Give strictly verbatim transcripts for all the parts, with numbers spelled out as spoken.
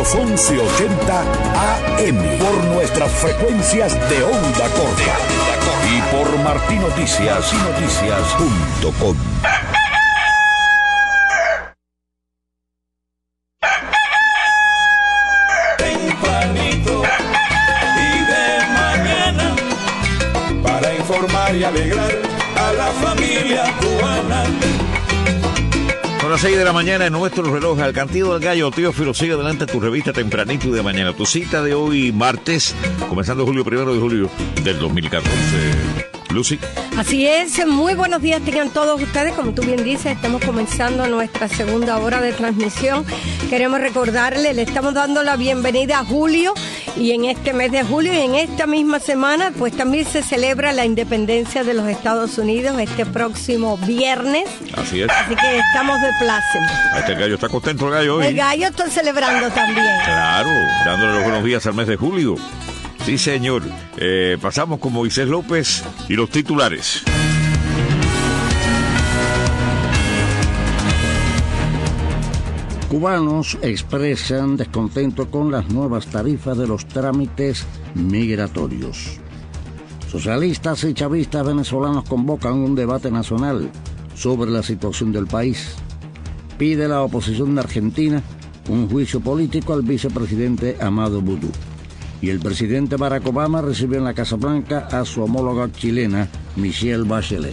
los once ochenta A M por nuestras frecuencias de onda corta y por martín noticias y noticias punto com. Tempranito y de mañana para informar y alegrar a la familia cubana. Son las seis de la mañana en nuestro reloj. Al cantillo del gallo, Teófilo, sigue adelante tu revista Tempranito y de mañana. Tu cita de hoy, martes, comenzando julio, primero de julio del dos mil catorce. Lucy. Así es, muy buenos días tengan todos ustedes. Como tú bien dices, estamos comenzando nuestra segunda hora de transmisión. Queremos recordarle, le estamos dando la bienvenida a julio, y en este mes de julio y en esta misma semana, pues también se celebra la independencia de los Estados Unidos este próximo viernes. Así es. Así que estamos de pláceme. Este gallo está contento, el gallo hoy. El gallo está celebrando también. Claro, dándole los buenos días al mes de julio. Sí, señor. Eh, pasamos con Moisés López y los titulares. Cubanos expresan descontento con las nuevas tarifas de los trámites migratorios. Socialistas y chavistas venezolanos convocan un debate nacional sobre la situación del país. Pide la oposición de Argentina un juicio político al vicepresidente Amado Boudou. Y el presidente Barack Obama recibió en la Casa Blanca a su homóloga chilena, Michelle Bachelet.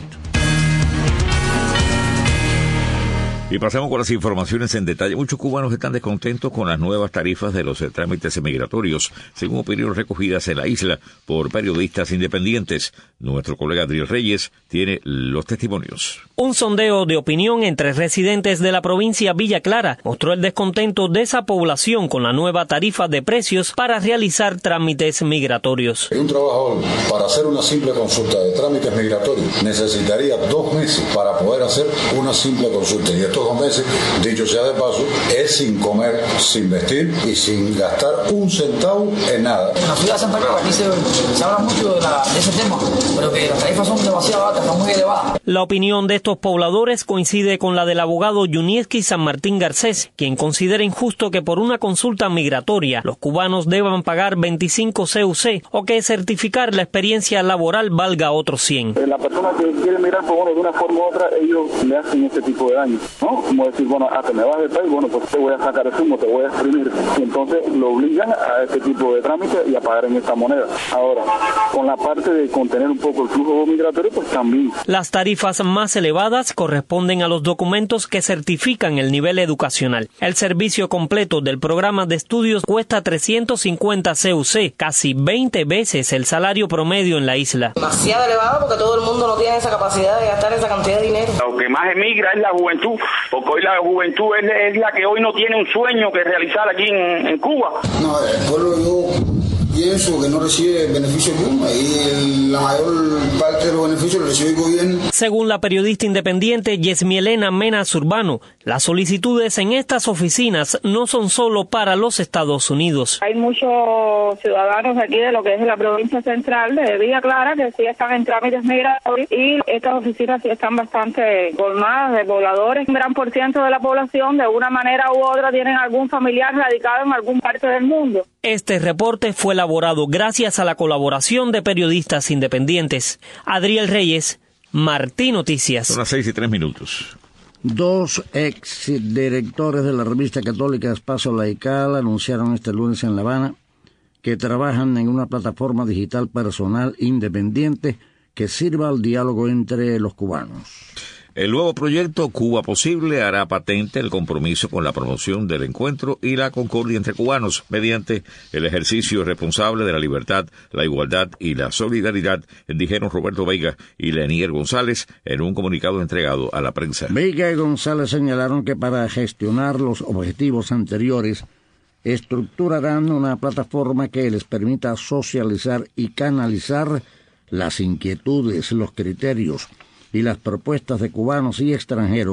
Y pasamos con las informaciones en detalle. Muchos cubanos están descontentos con las nuevas tarifas de los trámites migratorios, según opiniones recogidas en la isla por periodistas independientes. Nuestro colega Adriel Reyes tiene los testimonios. Un sondeo de opinión entre residentes de la provincia Villa Clara mostró el descontento de esa población con la nueva tarifa de precios para realizar trámites migratorios. Un trabajador, para hacer una simple consulta de trámites migratorios, necesitaría dos meses para poder hacer una simple consulta. Y estos dos meses, dicho sea de paso, es sin comer, sin vestir y sin gastar un centavo en nada. En la ciudad de Santa Cruz aquí se, se habla mucho de, la, de ese tema, pero que las tarifas son demasiado altas, son muy elevadas. La opinión de estos pobladores coincide con la del abogado Yunieski San Martín Garcés, quien considera injusto que por una consulta migratoria los cubanos deban pagar veinticinco C U C o que certificar la experiencia laboral valga otros cien. La persona que quiere migrar por bueno, de una forma u otra, ellos le hacen este tipo de daño, ¿no? Como decir, bueno, a que me vas del país, bueno, pues te voy a sacar el zumo, te voy a exprimir. Y entonces lo obligan a este tipo de trámite y a pagar en esta moneda. Ahora, con la parte de contener un poco el flujo migratorio, pues también. Las tarifas más elevadas corresponden a los documentos que certifican el nivel educacional. El servicio completo del programa de estudios cuesta trescientos cincuenta C U C, casi veinte veces el salario promedio en la isla. Demasiado elevado porque todo el mundo no tiene esa capacidad de gastar esa cantidad de dinero. Lo que más emigra es la juventud, porque hoy la juventud es, es la que hoy no tiene un sueño que realizar aquí en, en Cuba. No, el pueblo yo pienso que no recibe beneficios alguno y la mayor parte de los beneficios los recibe el gobierno. Según la periodista independiente Yesmielena Menas Urbano, las solicitudes en estas oficinas no son solo para los Estados Unidos. Hay muchos ciudadanos aquí de lo que es la provincia central de Villa Clara que sí están en trámites migratorios y estas oficinas sí están bastante colmadas de pobladores. Un gran por ciento de la población de una manera u otra tienen algún familiar radicado en algún parte del mundo. Este reporte fue elaborado gracias a la colaboración de periodistas independientes. Adriel Reyes, Martín Noticias. Son las seis y tres minutos. Dos exdirectores de la revista católica Espacio Laical anunciaron este lunes en La Habana que trabajan en una plataforma digital personal independiente que sirva al diálogo entre los cubanos. El nuevo proyecto Cuba Posible hará patente el compromiso con la promoción del encuentro y la concordia entre cubanos mediante el ejercicio responsable de la libertad, la igualdad y la solidaridad, dijeron Roberto Veiga y Lenier González en un comunicado entregado a la prensa. Veiga y González señalaron que para gestionar los objetivos anteriores estructurarán una plataforma que les permita socializar y canalizar las inquietudes, los criterios y las propuestas de cubanos y extranjeros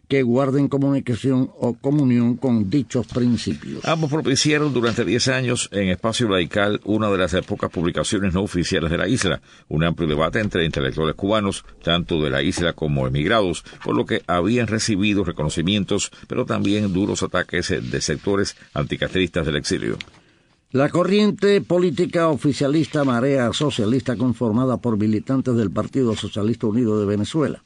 que guarden comunicación o comunión con dichos principios. Ambos propiciaron durante diez años en Espacio Laical una de las pocas publicaciones no oficiales de la isla, un amplio debate entre intelectuales cubanos, tanto de la isla como emigrados, por lo que habían recibido reconocimientos, pero también duros ataques de sectores anticastristas del exilio. La corriente política oficialista Marea Socialista, conformada por militantes del Partido Socialista Unido de Venezuela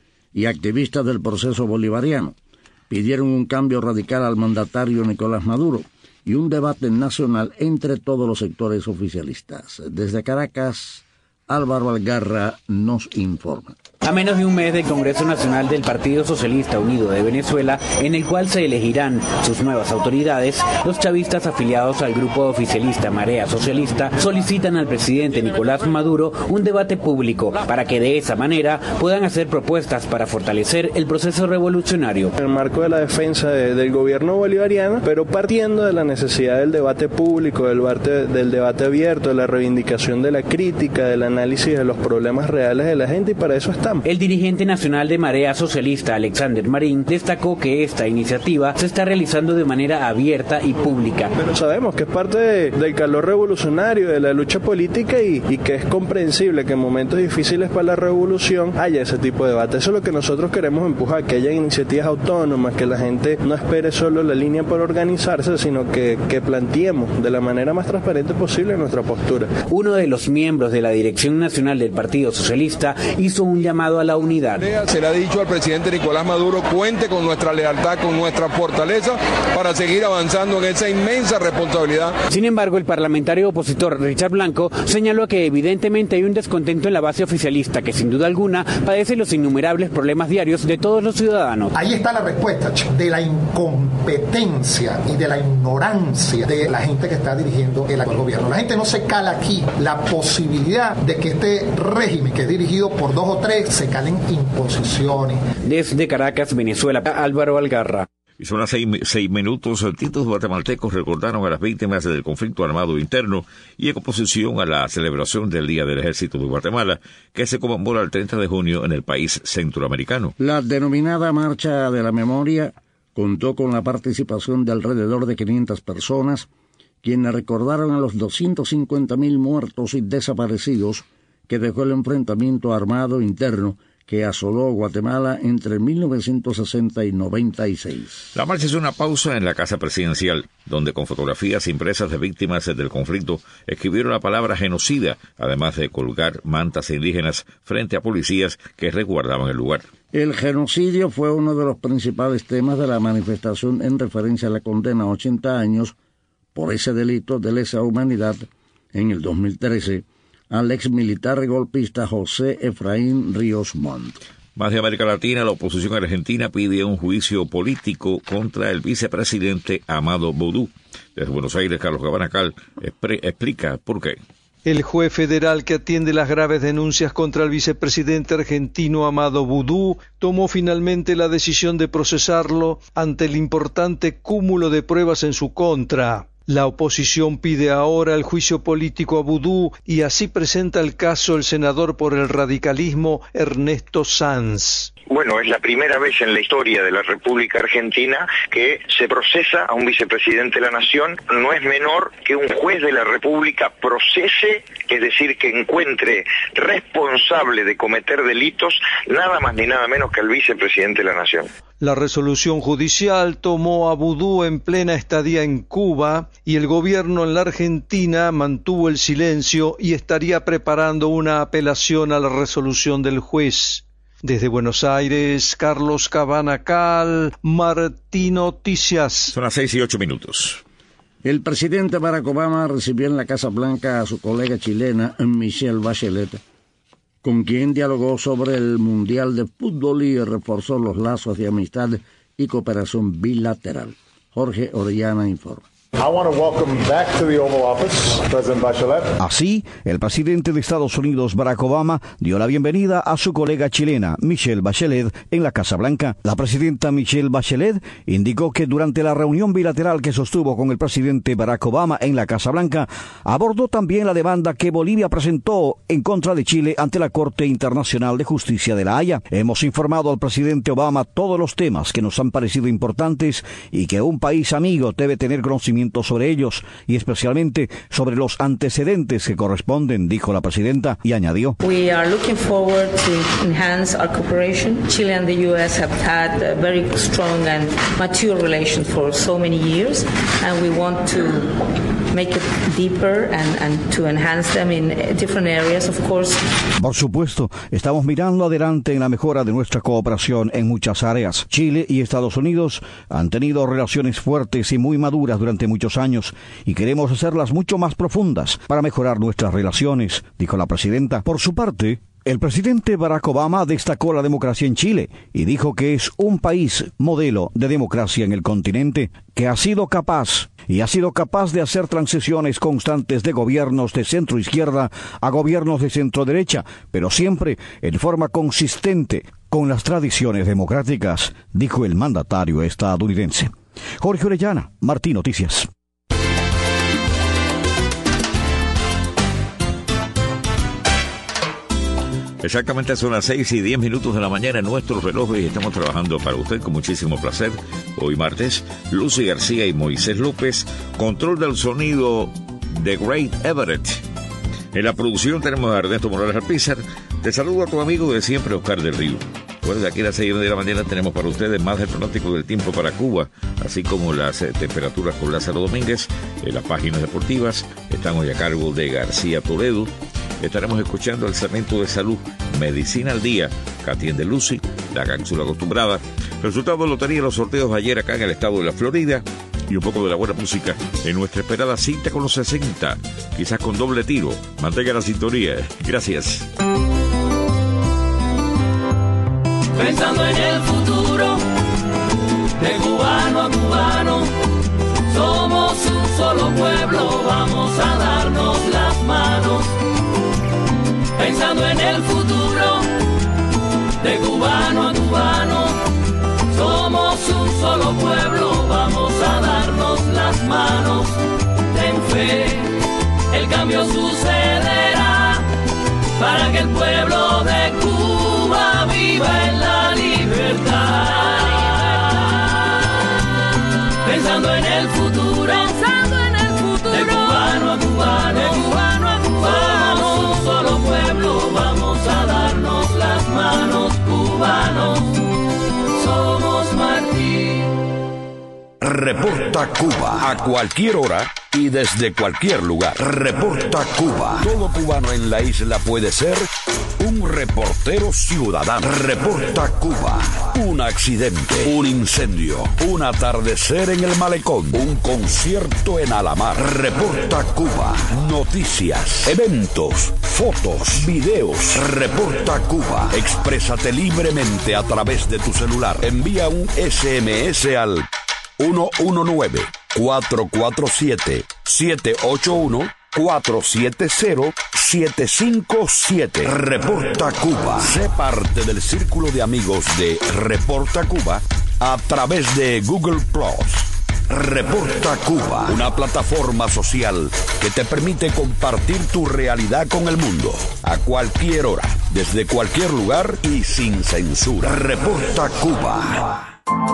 y activistas del proceso bolivariano, pidieron un cambio radical al mandatario Nicolás Maduro y un debate nacional entre todos los sectores oficialistas. Desde Caracas, Álvaro Algarra nos informa. A menos de un mes del Congreso Nacional del Partido Socialista Unido de Venezuela, en el cual se elegirán sus nuevas autoridades, los chavistas afiliados al grupo oficialista Marea Socialista solicitan al presidente Nicolás Maduro un debate público para que de esa manera puedan hacer propuestas para fortalecer el proceso revolucionario. En el marco de la defensa de, del gobierno bolivariano, pero partiendo de la necesidad del debate público, del debate, del debate abierto, de la reivindicación de la crítica, del análisis de los problemas reales de la gente, y para eso estamos. El dirigente nacional de Marea Socialista, Alexander Marín, destacó que esta iniciativa se está realizando de manera abierta y pública. Pero sabemos que es parte de, del calor revolucionario, de la lucha política, y, y que es comprensible que en momentos difíciles para la revolución haya ese tipo de debate. Eso es lo que nosotros queremos empujar, que haya iniciativas autónomas, que la gente no espere solo la línea por organizarse, sino que, que planteemos de la manera más transparente posible nuestra postura. Uno de los miembros de la Dirección Nacional del Partido Socialista hizo un llamado a la unidad. Se le ha dicho al presidente Nicolás Maduro: cuente con nuestra lealtad, con nuestra fortaleza para seguir avanzando en esa inmensa responsabilidad. Sin embargo, el parlamentario opositor Richard Blanco señaló que evidentemente hay un descontento en la base oficialista que sin duda alguna padece los innumerables problemas diarios de todos los ciudadanos. Ahí está la respuesta de la incompetencia y de la ignorancia de la gente que está dirigiendo el actual gobierno. La gente no se cala aquí la posibilidad de que este régimen, que es dirigido por dos o tres, se calen imposiciones. Desde Caracas, Venezuela, Álvaro Algarra. Y son las seis, seis minutos. Títulos guatemaltecos recordaron a las víctimas del conflicto armado interno y en oposición a la celebración del Día del Ejército de Guatemala, que se conmemora el treinta de junio en el país centroamericano. La denominada Marcha de la Memoria contó con la participación de alrededor de quinientas personas, quienes recordaron a los doscientos cincuenta mil muertos y desaparecidos que dejó el enfrentamiento armado interno que asoló Guatemala entre mil novecientos sesenta y noventa y seis. La marcha es una pausa en la Casa Presidencial, donde con fotografías impresas de víctimas del conflicto escribieron la palabra genocida, además de colgar mantas indígenas frente a policías que resguardaban el lugar. El genocidio fue uno de los principales temas de la manifestación en referencia a la condena a ochenta años por ese delito de lesa humanidad en el dos mil trece, al ex militar golpista José Efraín Ríos Montt. Más de América Latina, la oposición argentina pide un juicio político contra el vicepresidente Amado Boudou. Desde Buenos Aires, Carlos Gabanacal explica por qué. El juez federal que atiende las graves denuncias contra el vicepresidente argentino Amado Boudou tomó finalmente la decisión de procesarlo ante el importante cúmulo de pruebas en su contra. La oposición pide ahora el juicio político a Boudou y así presenta el caso el senador por el radicalismo Ernesto Sanz. Bueno, es la primera vez en la historia de la República Argentina que se procesa a un vicepresidente de la Nación. No es menor que un juez de la República procese, es decir, que encuentre responsable de cometer delitos, nada más ni nada menos que al vicepresidente de la Nación. La resolución judicial tomó a Boudou en plena estadía en Cuba y el gobierno en la Argentina mantuvo el silencio y estaría preparando una apelación a la resolución del juez. Desde Buenos Aires, Carlos Cabanacal, Martín Noticias. Son las seis y ocho minutos. El presidente Barack Obama recibió en la Casa Blanca a su colega chilena Michelle Bachelet, con quien dialogó sobre el Mundial de Fútbol y reforzó los lazos de amistad y cooperación bilateral. Jorge Orellana informa. I want to welcome back to the Oval Office President Bachelet. Así, el presidente de Estados Unidos, Barack Obama, dio la bienvenida a su colega chilena, Michelle Bachelet, en la Casa Blanca. La presidenta Michelle Bachelet indicó que durante la reunión bilateral que sostuvo con el presidente Barack Obama en la Casa Blanca, abordó también la demanda que Bolivia presentó en contra de Chile ante la Corte Internacional de Justicia de La Haya. Hemos informado al presidente Obama todos los temas que nos han parecido importantes y que un país amigo debe tener conocimiento sobre ellos, y especialmente sobre los antecedentes que corresponden, dijo la presidenta, y añadió: We are looking forward to enhance our cooperation. Chile and the U S have had a very strong and mature relations for so many years, and we want to make it deeper and, and to enhance them in different areas, of course. Por supuesto, estamos mirando adelante en la mejora de nuestra cooperación en muchas áreas. Chile y Estados Unidos han tenido relaciones fuertes y muy maduras durante muchos años y queremos hacerlas mucho más profundas para mejorar nuestras relaciones, dijo la presidenta. Por su parte, el presidente Barack Obama destacó la democracia en Chile y dijo que es un país modelo de democracia en el continente, que ha sido capaz y ha sido capaz de hacer transiciones constantes de gobiernos de centro-izquierda a gobiernos de centro-derecha, pero siempre en forma consistente con las tradiciones democráticas, dijo el mandatario estadounidense. Jorge Orellana, Martín Noticias. Exactamente son las seis y diez minutos de la mañana en nuestros relojes y estamos trabajando para usted con muchísimo placer. Hoy martes, Lucy García y Moisés López, control del sonido de Great Everett. En la producción tenemos a Ernesto Morales Alpizar. Te saludo a tu amigo de siempre, Oscar del Río. Bueno, de aquí a las seis de la mañana tenemos para ustedes más del pronóstico del tiempo para Cuba, así como las eh, temperaturas con Lázaro Domínguez. En las páginas deportivas están hoy a cargo de García Toledo. Estaremos escuchando el segmento de salud Medicina al Día, que atiende Lucy, la cápsula acostumbrada, resultados de lotería de los sorteos de ayer acá en el estado de la Florida, y un poco de la buena música en nuestra esperada cita con los sesenta, quizás con doble tiro. Mantenga la sintonía. Gracias. Pensando en el futuro, de cubano a cubano, somos un solo pueblo, vamos a darnos las manos. Pensando en el futuro, de cubano a cubano, somos un solo pueblo, vamos a darnos las manos. Ten fe, el cambio sucederá, para que el pueblo de Cuba viva en la libertad. Pensando en el futuro, pensando en el futuro, de cubano a cubano, de cubano a cubano, somos un solo pueblo, vamos a darnos las manos, cubanos, somos Martín. Reporta Cuba a cualquier hora y desde cualquier lugar. Reporta Cuba. Todo cubano en la isla puede ser un reportero ciudadano. Reporta Cuba. Un accidente, un incendio, un atardecer en el malecón, un concierto en Alamar. Reporta Cuba. Noticias, eventos, fotos, videos. Reporta Cuba. Exprésate libremente a través de tu celular. Envía un ese eme ese al uno uno nueve, cuatro cuatro siete, siete ocho uno, cuatro siete cero, siete cinco siete. Reporta Cuba. Sé parte del círculo de amigos de Reporta Cuba a través de Google Plus. Reporta Cuba, una plataforma social que te permite compartir tu realidad con el mundo a cualquier hora, desde cualquier lugar y sin censura. Reporta Cuba.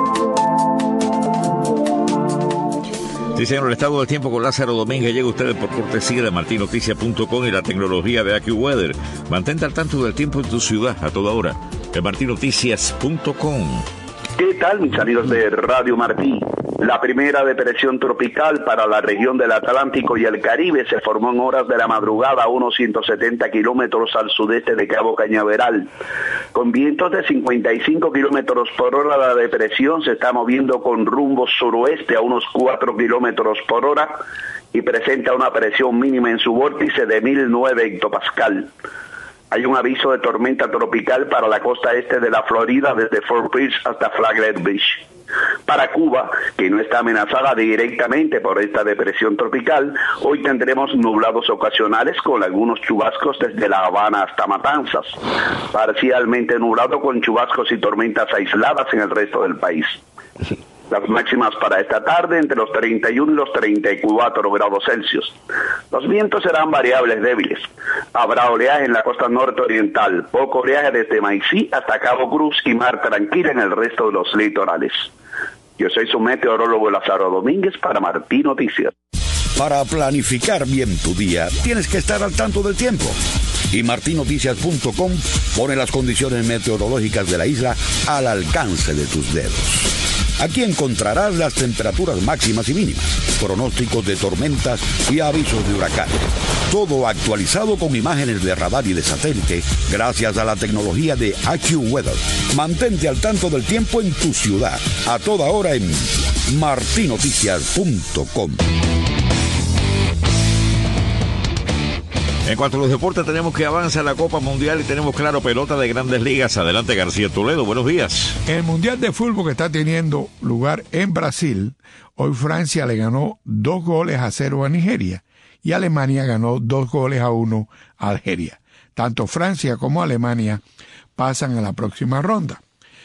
Sí, señor, el estado del tiempo con Lázaro Domínguez llega a ustedes por cortesía de martin noticias punto com y la tecnología de AccuWeather. Mantente al tanto del tiempo en tu ciudad a toda hora en martin noticias punto com. ¿Qué tal, mis amigos de Radio Martí? La primera depresión tropical para la región del Atlántico y el Caribe se formó en horas de la madrugada a unos ciento setenta kilómetros al sudeste de Cabo Cañaveral. Con vientos de cincuenta y cinco kilómetros por hora, la depresión se está moviendo con rumbo suroeste a unos cuatro kilómetros por hora y presenta una presión mínima en su vórtice de mil nueve hectopascal. Hay un aviso de tormenta tropical para la costa este de la Florida desde Fort Pierce hasta Flagler Beach. Para Cuba, que no está amenazada directamente por esta depresión tropical, hoy tendremos nublados ocasionales con algunos chubascos desde La Habana hasta Matanzas, parcialmente nublado con chubascos y tormentas aisladas en el resto del país. Las máximas para esta tarde entre los treinta y uno y los treinta y cuatro grados Celsius. Los vientos serán variables débiles. Habrá oleaje en la costa norte oriental, poco oleaje desde Maicí hasta Cabo Cruz y mar tranquila en el resto de los litorales. Yo soy su meteorólogo Lázaro Domínguez para Martí Noticias. Para planificar bien tu día, tienes que estar al tanto del tiempo. Y martí noticias punto com pone las condiciones meteorológicas de la isla al alcance de tus dedos. Aquí encontrarás las temperaturas máximas y mínimas, pronósticos de tormentas y avisos de huracanes. Todo actualizado con imágenes de radar y de satélite gracias a la tecnología de AccuWeather. Mantente al tanto del tiempo en tu ciudad, a toda hora en martí noticias punto com. En cuanto a los deportes, tenemos que avanza la Copa Mundial y tenemos claro pelota de Grandes Ligas. Adelante, García Toledo, buenos días. En el Mundial de Fútbol que está teniendo lugar en Brasil, hoy Francia le ganó dos goles a cero a Nigeria y Alemania ganó dos goles a uno a Algeria. Tanto Francia como Alemania pasan a la próxima ronda.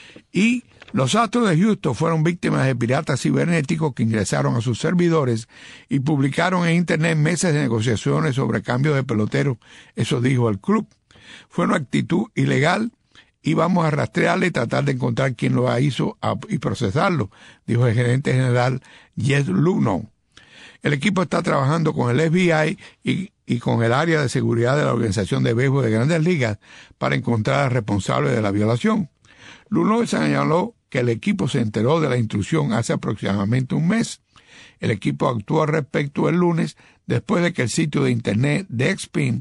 Y los Astros de Houston fueron víctimas de piratas cibernéticos que ingresaron a sus servidores y publicaron en Internet meses de negociaciones sobre cambio de peloteros. Eso dijo el club. Fue una actitud ilegal y vamos a rastrearle y tratar de encontrar quién lo hizo y procesarlo, dijo el gerente general Jess Luhnow. El equipo está trabajando con el F B I y, y con el área de seguridad de la Organización de Béisbol de Grandes Ligas para encontrar al responsable de la violación. Luhnow señaló que el equipo se enteró de la intrusión hace aproximadamente un mes. El equipo actuó al respecto el lunes después de que el sitio de internet Deadspin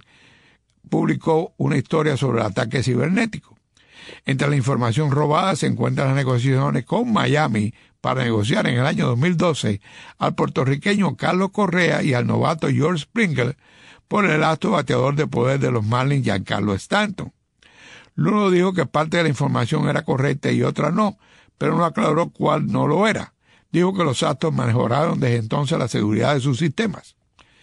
publicó una historia sobre el ataque cibernético. Entre la información robada se encuentran las negociaciones con Miami para negociar en el año dos mil doce al puertorriqueño Carlos Correa y al novato George Springer por el alto bateador de poder de los Marlins Giancarlo Stanton. Luno dijo que parte de la información era correcta y otra no, pero no aclaró cuál no lo era. Dijo que los Astros mejoraron desde entonces la seguridad de sus sistemas.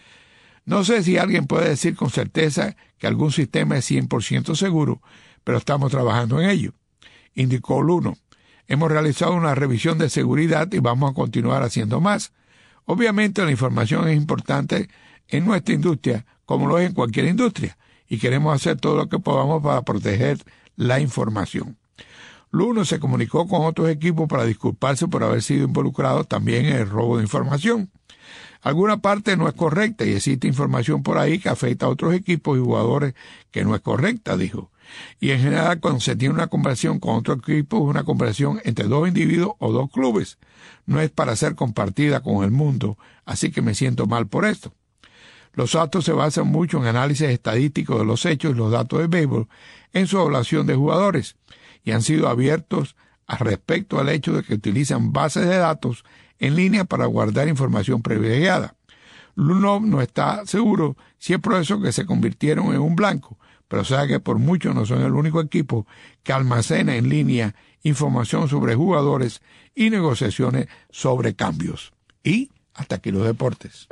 No sé si alguien puede decir con certeza que algún sistema es cien por ciento seguro, pero estamos trabajando en ello, indicó Luno. Hemos realizado una revisión de seguridad y vamos a continuar haciendo más. Obviamente la información es importante en nuestra industria, como lo es en cualquier industria, y queremos hacer todo lo que podamos para proteger la información. Luno se comunicó con otros equipos para disculparse por haber sido involucrados también en el robo de información. Alguna parte no es correcta y existe información por ahí que afecta a otros equipos y jugadores que no es correcta, dijo. Y en general, cuando se tiene una conversación con otro equipo, es una conversación entre dos individuos o dos clubes. No es para ser compartida con el mundo, así que me siento mal por esto. Los Astros se basan mucho en análisis estadísticos de los hechos y los datos de béisbol en su evaluación de jugadores y han sido abiertos al respecto al hecho de que utilizan bases de datos en línea para guardar información privilegiada. Luhnow no está seguro si es por eso que se convirtieron en un blanco, pero sabe que por mucho no son el único equipo que almacena en línea información sobre jugadores y negociaciones sobre cambios. Y hasta aquí los deportes.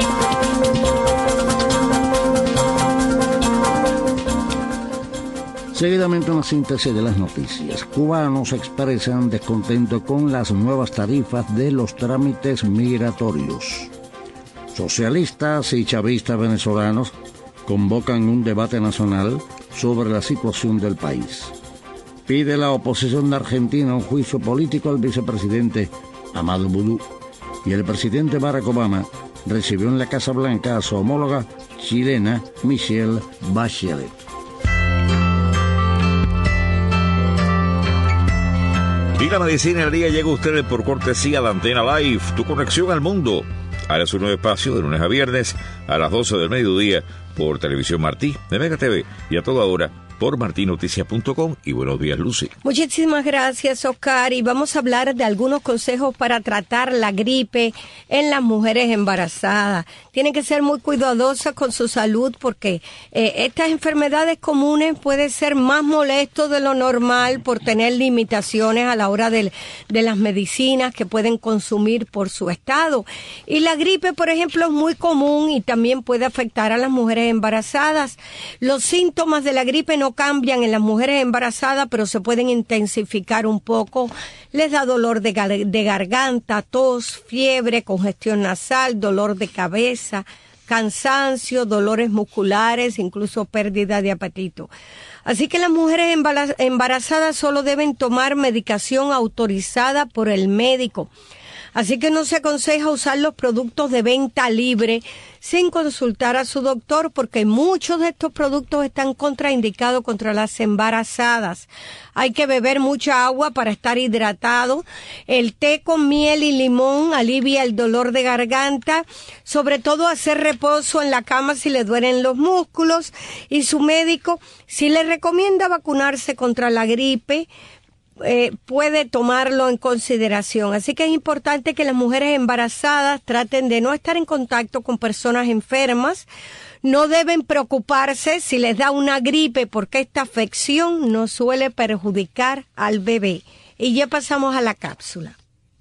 Seguidamente una síntesis de las noticias. Cubanos expresan descontento con las nuevas tarifas de los trámites migratorios. Socialistas y chavistas venezolanos convocan un debate nacional sobre la situación del país. Pide la oposición de Argentina un juicio político al vicepresidente Amadou Boudou. Y el presidente Barack Obama recibió en la Casa Blanca a su homóloga chilena Michelle Bachelet. Y la medicina al día llega a ustedes por cortesía de Antena Live, tu conexión al mundo. Ahora es un nuevo espacio de lunes a viernes a las doce del mediodía por Televisión Martí, de Mega T V y a toda hora por martin noticias punto com. Y buenos días, Lucy. Muchísimas gracias, Oscar. Y vamos a hablar de algunos consejos para tratar la gripe en las mujeres embarazadas. Tienen que ser muy cuidadosas con su salud porque eh, estas enfermedades comunes pueden ser más molestos de lo normal por tener limitaciones a la hora de, de las medicinas que pueden consumir por su estado. Y la gripe, por ejemplo, es muy común y también puede afectar a las mujeres embarazadas. Los síntomas de la gripe no cambian en las mujeres embarazadas, pero se pueden intensificar un poco. Les da dolor de, gar- de garganta, tos, fiebre, congestión nasal, dolor de cabeza, cansancio, dolores musculares, incluso pérdida de apetito. Así que las mujeres embarazadas solo deben tomar medicación autorizada por el médico. Así que no se aconseja usar los productos de venta libre sin consultar a su doctor porque muchos de estos productos están contraindicados contra las embarazadas. Hay que beber mucha agua para estar hidratado. El té con miel y limón alivia el dolor de garganta. Sobre todo hacer reposo en la cama si le duelen los músculos. Y su médico, si le recomienda vacunarse contra la gripe, Eh, puede tomarlo en consideración. Así que es importante que las mujeres embarazadas traten de no estar en contacto con personas enfermas. No deben preocuparse si les da una gripe porque esta afección no suele perjudicar al bebé. Y ya pasamos a la cápsula.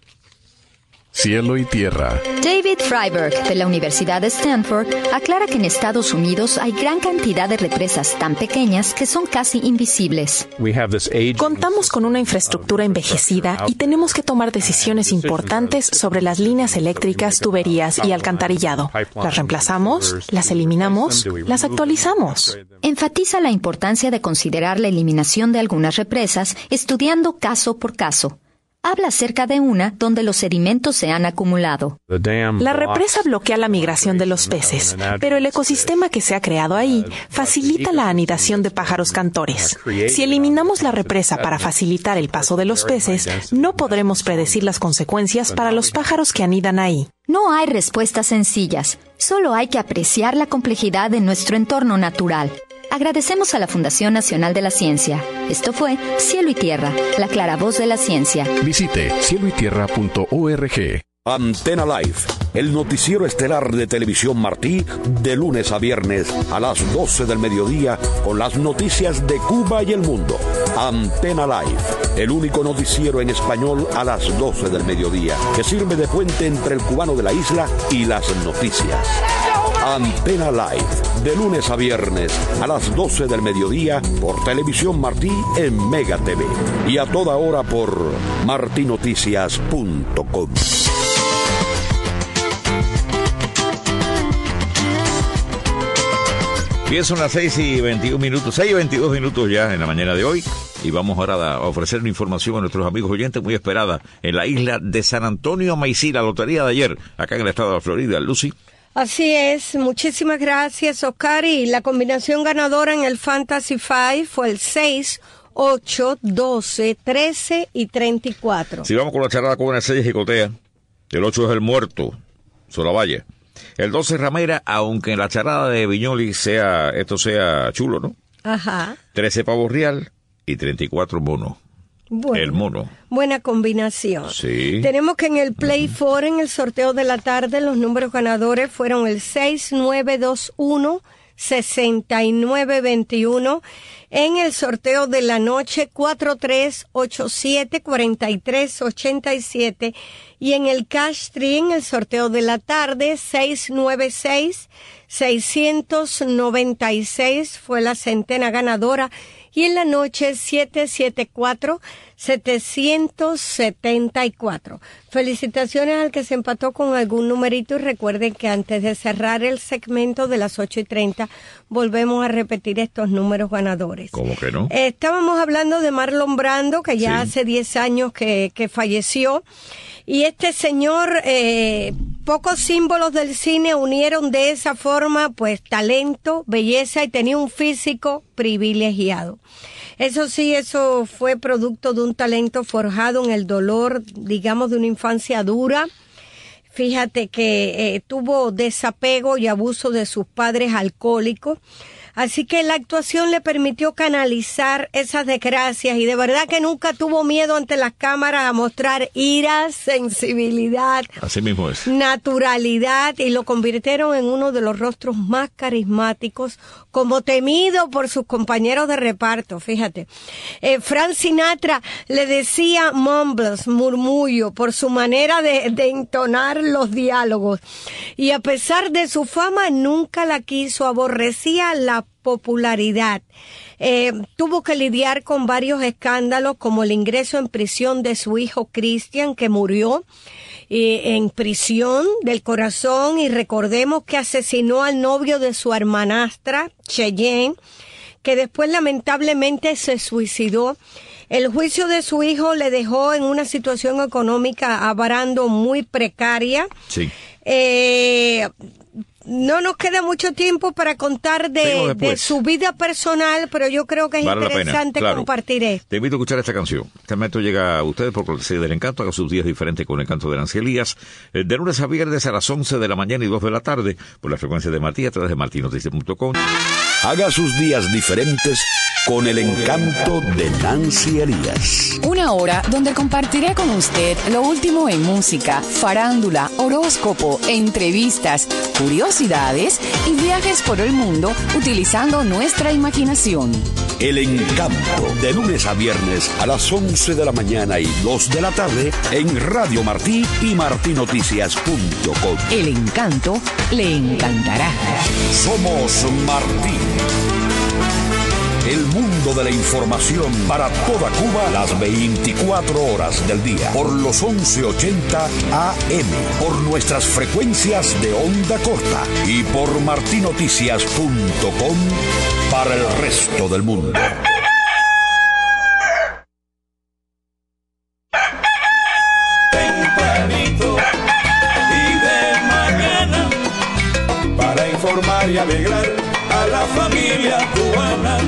Cielo y tierra. David Freiberg, de la Universidad de Stanford, aclara que en Estados Unidos hay gran cantidad de represas tan pequeñas que son casi invisibles. Contamos con una infraestructura envejecida y tenemos que tomar decisiones importantes sobre las líneas eléctricas, tuberías y alcantarillado. ¿Las reemplazamos? ¿Las eliminamos? ¿Las actualizamos? Enfatiza la importancia de considerar la eliminación de algunas represas estudiando caso por caso. Habla acerca de una donde los sedimentos se han acumulado. La represa bloquea la migración de los peces, pero el ecosistema que se ha creado ahí facilita la anidación de pájaros cantores. Si eliminamos la represa para facilitar el paso de los peces, no podremos predecir las consecuencias para los pájaros que anidan ahí. No hay respuestas sencillas, solo hay que apreciar la complejidad de nuestro entorno natural. Agradecemos a la Fundación Nacional de la Ciencia. Esto fue Cielo y Tierra, la claravoz de la ciencia. Visite cielo y tierra punto org. Antena Live, el noticiero estelar de Televisión Martí, de lunes a viernes a las doce del mediodía, con las noticias de Cuba y el mundo. Antena Live, el único noticiero en español a las doce del mediodía, que sirve de puente entre el cubano de la isla y las noticias. Antena Live, de lunes a viernes a las doce del mediodía por Televisión Martí en Mega T V y a toda hora por marti noticias punto com. Bien, son las seis y veintiún minutos, seis y veintidós minutos ya en la mañana de hoy. Y vamos ahora a ofrecer una información a nuestros amigos oyentes muy esperada en la isla de San Antonio, Maicí, la lotería de ayer, acá en el estado de la Florida. Lucy. Así es, muchísimas gracias, Oscar. Y la combinación ganadora en el Fantasy Five fue el seis, ocho, doce, trece y treinta y cuatro. Si vamos con la charada con una seis jicotea, el ocho es el muerto, Solavalle. El doce Ramera, aunque en la charada de Viñoli sea, esto sea chulo, ¿no? Ajá. trece Pavo Real y treinta y cuatro Mono. Bueno, el mono. Buena combinación. Sí. Tenemos que en el Play cuatro, en el sorteo de la tarde, los números ganadores fueron el seis nueve dos uno, sesenta y nueve veintiuno. En el sorteo de la noche, cuatro tres ocho siete, cuarenta y tres ochenta y siete. Y en el Cash Tree, en el sorteo de la tarde, seis nueve seis, seiscientos noventa y seis fue la centena ganadora. Y en la noche, siete siete cuatro, setecientos setenta y cuatro. Felicitaciones al que se empató con algún numerito y recuerden que antes de cerrar el segmento de las ocho y treinta, volvemos a repetir estos números ganadores. ¿Cómo que no? Eh, estábamos hablando de Marlon Brando, que ya sí. hace diez años que, que falleció. Y este señor, eh, pocos símbolos del cine unieron de esa forma, pues, talento, belleza y tenía un físico privilegiado. Eso sí, eso fue producto de un talento forjado en el dolor, digamos, de una infancia dura. Fíjate que eh, tuvo desapego y abuso de sus padres alcohólicos. Así que la actuación le permitió canalizar esas desgracias y de verdad que nunca tuvo miedo ante las cámaras a mostrar ira, sensibilidad, así mismo es, naturalidad, y lo convirtieron en uno de los rostros más carismáticos, como temido por sus compañeros de reparto, fíjate. Eh, Frank Sinatra le decía mumbles, murmullo, por su manera de, de entonar los diálogos. Y a pesar de su fama, nunca la quiso, aborrecía la popularidad. Eh, tuvo que lidiar con varios escándalos, como el ingreso en prisión de su hijo Christian, que murió eh, en prisión del corazón, y recordemos que asesinó al novio de su hermanastra, Cheyenne, que después lamentablemente se suicidó. El juicio de su hijo le dejó en una situación económica abarando muy precaria. Sí. Eh, no nos queda mucho tiempo para contar de, de su vida personal, pero yo creo que es vale interesante claro. compartir esto. Te invito a escuchar esta canción. Este momento llega a ustedes por cortesía del Encanto. Haga sus días diferentes con el Encanto de Nancy Elías. De lunes a viernes a las once de la mañana y dos de la tarde por la frecuencia de Martí a través de marti noticias punto com. Haga sus días diferentes con el Encanto de Nancy Elías. Una hora donde compartiré con usted lo último en música, farándula, horóscopo, entrevistas, curiosidades y viajes por el mundo utilizando nuestra imaginación. El Encanto, de lunes a viernes a las once de la mañana y dos de la tarde en Radio Martí y marti noticias punto com. El Encanto le encantará. Somos Martí. El mundo de la información para toda Cuba las veinticuatro horas del día por los once ochenta A M, por nuestras frecuencias de onda corta y por marti noticias punto com para el resto del mundo. Tempranito y de mañana para informar y alegrar a la familia cubana.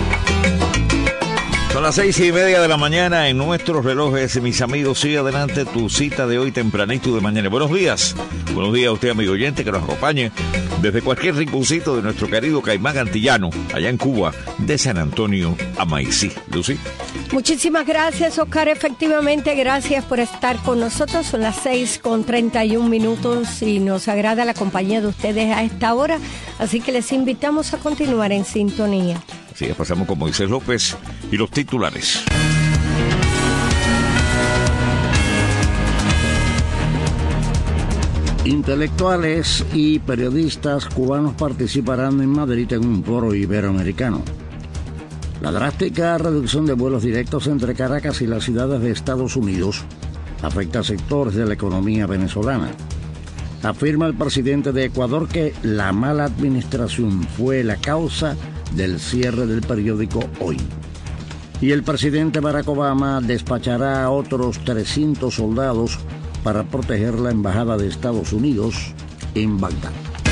Son las seis y media de la mañana en nuestros relojes, mis amigos. Sigue adelante tu cita de hoy tempranito de mañana. Buenos días. Buenos días a usted, amigo oyente, que nos acompañe desde cualquier rinconcito de nuestro querido Caimán Antillano, allá en Cuba, de San Antonio a Maicí. Lucy. Muchísimas gracias, Oscar. Efectivamente, gracias por estar con nosotros. Son las seis con treinta y un minutos y nos agrada la compañía de ustedes a esta hora. Así que les invitamos a continuar en sintonía. Así es, pasamos con Moisés López y los titulares. Intelectuales y periodistas cubanos participarán en Madrid en un foro iberoamericano. La drástica reducción de vuelos directos entre Caracas y las ciudades de Estados Unidos afecta a sectores de la economía venezolana. Afirma el presidente de Ecuador que la mala administración fue la causa del cierre del periódico Hoy. Y el presidente Barack Obama despachará a otros trescientos soldados para proteger la embajada de Estados Unidos en Bagdad.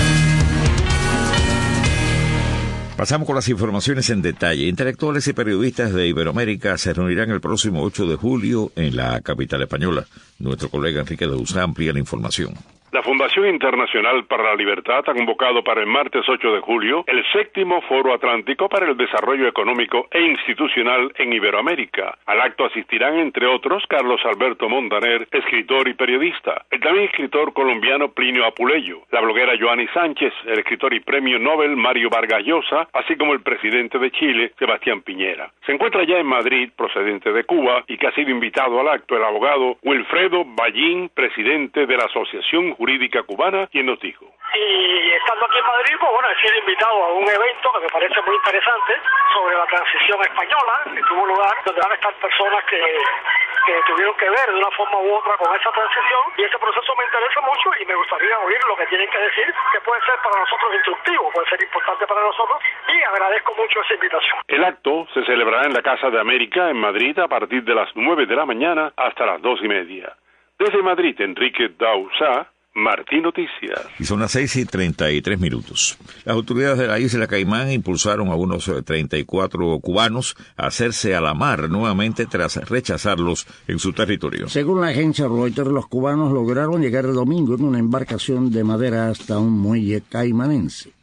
Pasamos con las informaciones en detalle. Intelectuales y periodistas de Iberoamérica se reunirán el próximo ocho de julio en la capital española. Nuestro colega Enrique de Usa amplía la información. La Fundación Internacional para la Libertad ha convocado para el martes ocho de julio el séptimo Foro Atlántico para el Desarrollo Económico e Institucional en Iberoamérica. Al acto asistirán, entre otros, Carlos Alberto Montaner, escritor y periodista, el también escritor colombiano Plinio Apuleyo, la bloguera Joanny Sánchez, el escritor y premio Nobel Mario Vargas Llosa, así como el presidente de Chile, Sebastián Piñera. Se encuentra ya en Madrid, procedente de Cuba, y que ha sido invitado al acto el abogado Wilfredo Ballín, presidente de la Asociación Jurídica Cubana, quien nos dijo. Y estando aquí en Madrid, pues bueno, he sido invitado a un evento que me parece muy interesante sobre la transición española, que tuvo lugar, donde van a estar personas que, que tuvieron que ver de una forma u otra con esa transición, y ese proceso me interesa mucho y me gustaría oír lo que tienen que decir, que puede ser para nosotros instructivo, puede ser importante para nosotros, y agradezco mucho esa invitación. El acto se celebrará en la Casa de América, en Madrid, a partir de las nueve de la mañana hasta las dos y media. Desde Madrid, Enrique Dausá, Martí Noticias. Y son las seis y treinta y tres minutos. Las autoridades de la isla Caimán impulsaron a unos treinta y cuatro cubanos a hacerse a la mar nuevamente tras rechazarlos en su territorio. Según la agencia Reuters, los cubanos lograron llegar el domingo en una embarcación de madera hasta un muelle caimanense.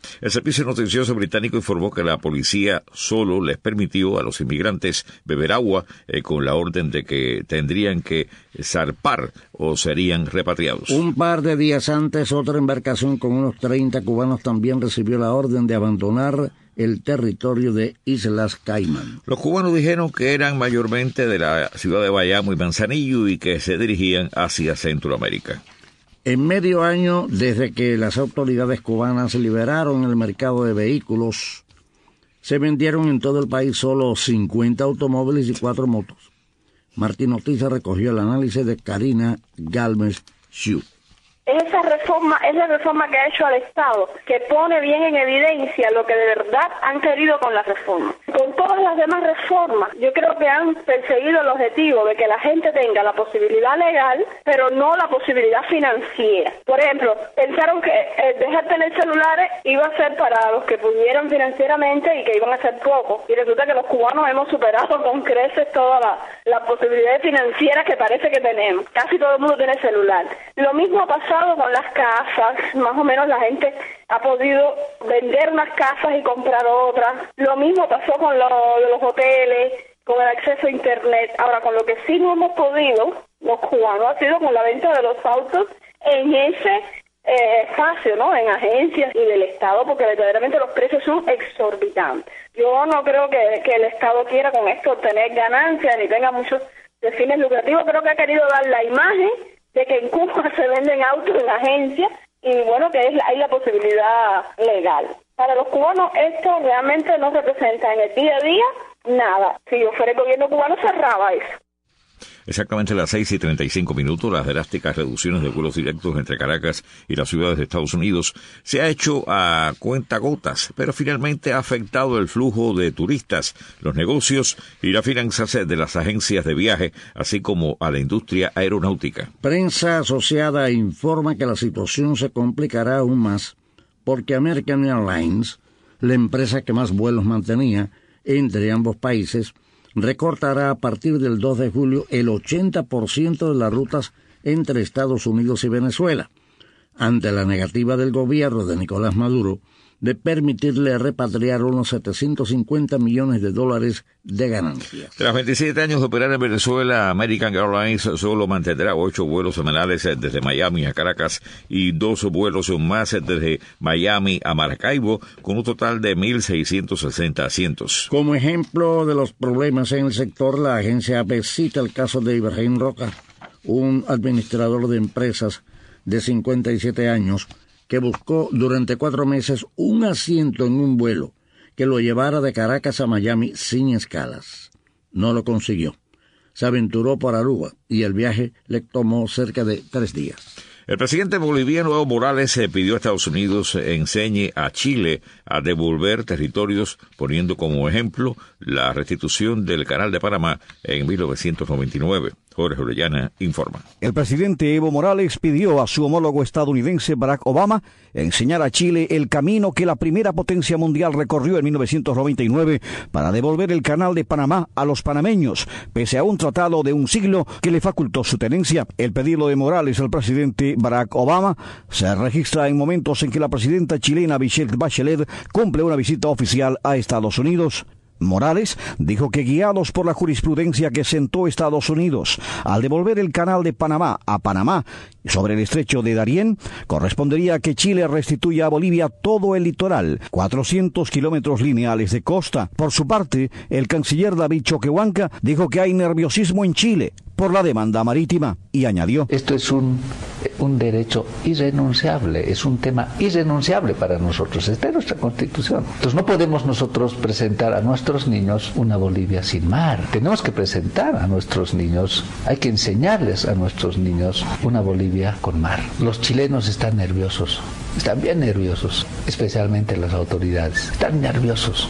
El servicio noticioso británico informó que la policía solo les permitió a los inmigrantes beber agua eh, con la orden de que tendrían que zarpar o serían repatriados. Un par de días antes, otra embarcación con unos treinta cubanos también recibió la orden de abandonar el territorio de Islas Caimán. Los cubanos dijeron que eran mayormente de la ciudad de Bayamo y Manzanillo y que se dirigían hacia Centroamérica. En medio año, desde que las autoridades cubanas liberaron el mercado de vehículos, se vendieron en todo el país solo cincuenta automóviles y cuatro motos. Martín Noticias recogió el análisis de Karina Galvez Xu. Esa reforma es la reforma que ha hecho al Estado, que pone bien en evidencia lo que de verdad han querido con la reforma. Con todas las demás reformas, yo creo que han perseguido el objetivo de que la gente tenga la posibilidad legal, pero no la posibilidad financiera. Por ejemplo, pensaron que eh, dejar tener celulares iba a ser para los que pudieran financieramente y que iban a ser pocos. Y resulta que los cubanos hemos superado con creces todas las la posibilidades financieras que parece que tenemos. Casi todo el mundo tiene celular. Lo mismo ha pasado con las casas, más o menos la gente ha podido vender unas casas y comprar otras. Lo mismo pasó con lo de los hoteles, con el acceso a internet. Ahora, con lo que sí no hemos podido, los cubanos, ha sido con la venta de los autos en ese eh, espacio, ¿no? En agencias y del Estado, porque verdaderamente los precios son exorbitantes. Yo no creo que, que el Estado quiera con esto obtener ganancias ni tenga muchos de fines lucrativos. Creo que ha querido dar la imagen de que en Cuba se venden autos en agencias y bueno, que es la, hay la posibilidad legal. Para los cubanos esto realmente no representa en el día a día nada. Si yo fuera el gobierno cubano cerraba eso. Exactamente a las seis y treinta y cinco minutos, las drásticas reducciones de vuelos directos entre Caracas y las ciudades de Estados Unidos se ha hecho a cuentagotas, pero finalmente ha afectado el flujo de turistas, los negocios y las finanzas de las agencias de viaje, así como a la industria aeronáutica. Prensa asociada informa que la situación se complicará aún más porque American Airlines, la empresa que más vuelos mantenía entre ambos países, recortará a partir del dos de julio el ochenta por ciento de las rutas entre Estados Unidos y Venezuela, ante la negativa del gobierno de Nicolás Maduro de permitirle repatriar unos setecientos cincuenta millones de dólares de ganancias. Tras veintisiete años de operar en Venezuela, American Airlines solo mantendrá ocho vuelos semanales desde Miami a Caracas y dos vuelos más desde Miami a Maracaibo, con un total de mil seiscientos sesenta asientos. Como ejemplo de los problemas en el sector, la agencia A P cita el caso de Ibrahim Roca, un administrador de empresas de cincuenta y siete años, que buscó durante cuatro meses un asiento en un vuelo que lo llevara de Caracas a Miami sin escalas. No lo consiguió. Se aventuró por Aruba y el viaje le tomó cerca de tres días. El presidente boliviano Evo Morales pidió a Estados Unidos enseñe a Chile a devolver territorios, poniendo como ejemplo la restitución del Canal de Panamá en mil novecientos noventa y nueve. Jorge Orellana informa. El presidente Evo Morales pidió a su homólogo estadounidense Barack Obama enseñar a Chile el camino que la primera potencia mundial recorrió en mil novecientos noventa y nueve para devolver el Canal de Panamá a los panameños, pese a un tratado de un siglo que le facultó su tenencia. El pedido de Morales al presidente Barack Obama se registra en momentos en que la presidenta chilena Michelle Bachelet cumple una visita oficial a Estados Unidos. Morales dijo que, guiados por la jurisprudencia que sentó Estados Unidos al devolver el Canal de Panamá a Panamá sobre el estrecho de Darién, correspondería que Chile restituya a Bolivia todo el litoral, cuatrocientos kilómetros lineales de costa. Por su parte, el canciller David Choquehuanca dijo que hay nerviosismo en Chile por la demanda marítima y añadió: esto es un, un derecho irrenunciable, es un tema irrenunciable para nosotros, está en nuestra Constitución. Entonces no podemos nosotros presentar a nuestros niños una Bolivia sin mar, tenemos que presentar a nuestros niños, hay que enseñarles a nuestros niños una Bolivia con mar. Los chilenos están nerviosos, están bien nerviosos, especialmente las autoridades, están nerviosos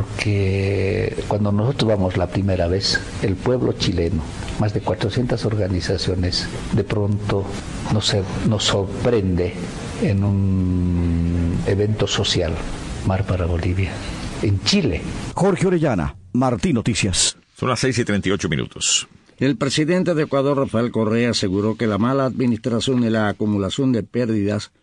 porque cuando nosotros vamos la primera vez, el pueblo chileno, más de cuatrocientas organizaciones, de pronto nos, nos sorprende en un evento social, Mar para Bolivia, en Chile. Jorge Orellana, Martín Noticias. Son las seis y treinta y ocho minutos. El presidente de Ecuador, Rafael Correa, aseguró que la mala administración y la acumulación de pérdidas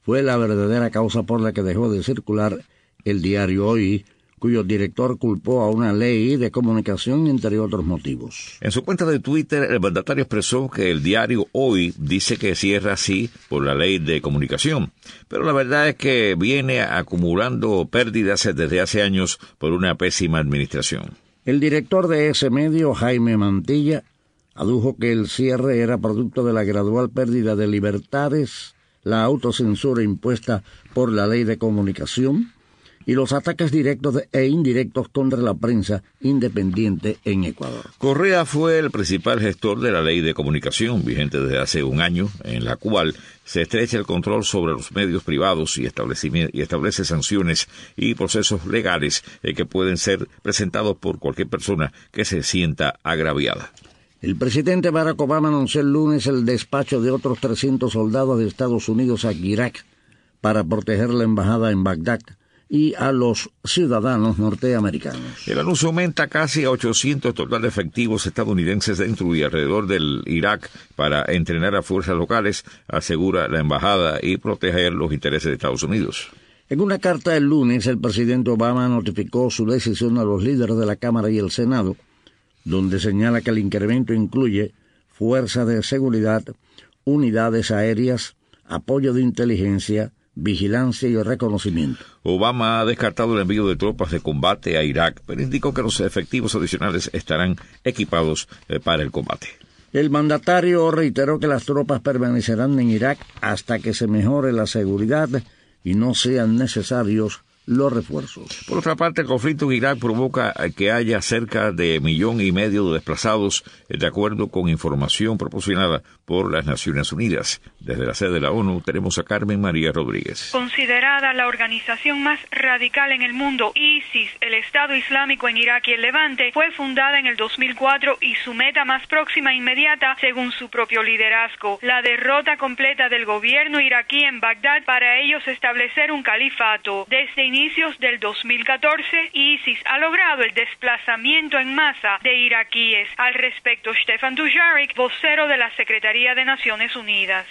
fue la verdadera causa por la que dejó de circular el diario Hoy, cuyo director culpó a una ley de comunicación, entre otros motivos. En su cuenta de Twitter, el mandatario expresó que el diario Hoy dice que cierra así por la ley de comunicación, pero la verdad es que viene acumulando pérdidas desde hace años por una pésima administración. El director de ese medio, Jaime Mantilla, adujo que el cierre era producto de la gradual pérdida de libertades, la autocensura impuesta por la ley de comunicación y los ataques directos e indirectos contra la prensa independiente en Ecuador. Correa fue el principal gestor de la ley de comunicación, vigente desde hace un año, en la cual se estrecha el control sobre los medios privados y, y establece sanciones y procesos legales eh, que pueden ser presentados por cualquier persona que se sienta agraviada. El presidente Barack Obama anunció el lunes el despacho de otros trescientos soldados de Estados Unidos a Irak para proteger la embajada en Bagdad y a los ciudadanos norteamericanos. El anuncio aumenta casi a ochocientos total de efectivos estadounidenses dentro y alrededor del Irak para entrenar a fuerzas locales, asegura la embajada, y proteger los intereses de Estados Unidos. En una carta el lunes, el presidente Obama notificó su decisión a los líderes de la Cámara y el Senado, donde señala que el incremento incluye fuerzas de seguridad, unidades aéreas, apoyo de inteligencia, vigilancia y reconocimiento. Obama ha descartado el envío de tropas de combate a Irak, pero indicó que los efectivos adicionales estarán equipados eh, para el combate. El mandatario reiteró que las tropas permanecerán en Irak hasta que se mejore la seguridad y no sean necesarios los refuerzos. Por otra parte, el conflicto en Irak provoca que haya cerca de millón y medio de desplazados, de acuerdo con información proporcionada por las Naciones Unidas. Desde la sede de la ONU tenemos a Carmen María Rodríguez. Considerada la organización más radical en el mundo, ISIS, el Estado Islámico en Irak y el Levante, fue fundada en el dos mil cuatro y su meta más próxima e inmediata, según su propio liderazgo, la derrota completa del gobierno iraquí en Bagdad para ellos establecer un califato. Desde inicios del dos mil catorce, ISIS ha logrado el desplazamiento en masa de iraquíes. Al respecto, Stefan Dujarric, vocero de la Secretaría de Naciones Unidas.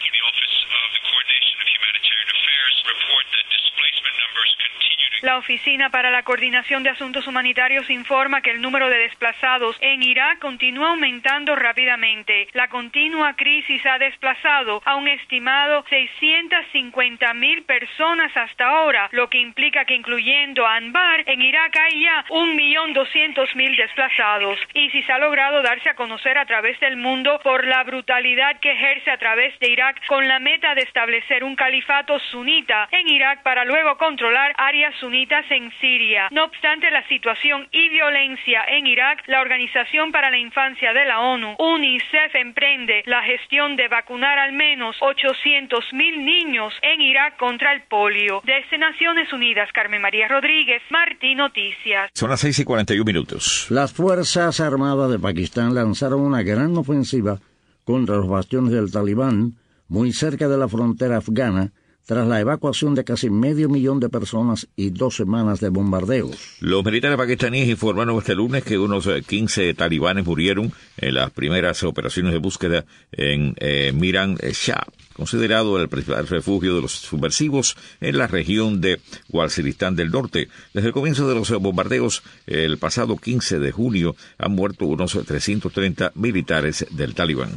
La Oficina para la Coordinación de Asuntos Humanitarios informa que el número de desplazados en Irak continúa aumentando rápidamente. La continua crisis ha desplazado a un estimado seiscientas cincuenta mil personas hasta ahora, lo que implica que, incluyendo a Anbar, en Irak hay ya un millón doscientos mil desplazados. ISIS ha logrado darse a conocer a través del mundo por la brutalidad que ejerce a través de Irak, con la meta de establecer un califato sunita en Irak para luego controlar áreas sunitas en Siria. No obstante la situación y violencia en Irak, la Organización para la Infancia de la ONU, UNICEF, emprende la gestión de vacunar al menos ochocientos mil niños en Irak contra el polio. Desde Naciones Unidas, Carmen María Rodríguez, Martí Noticias. Son las seis y cuarenta y un minutos. Las Fuerzas Armadas de Pakistán lanzaron una gran ofensiva contra los bastiones del Talibán muy cerca de la frontera afgana, tras la evacuación de casi medio millón de personas y dos semanas de bombardeos. Los militares pakistaníes informaron este lunes que unos quince talibanes murieron en las primeras operaciones de búsqueda en eh, Miran Shah, considerado el principal refugio de los subversivos en la región de Waziristán del Norte. Desde el comienzo de los bombardeos, el pasado quince de junio, han muerto unos trescientos treinta militares del Talibán.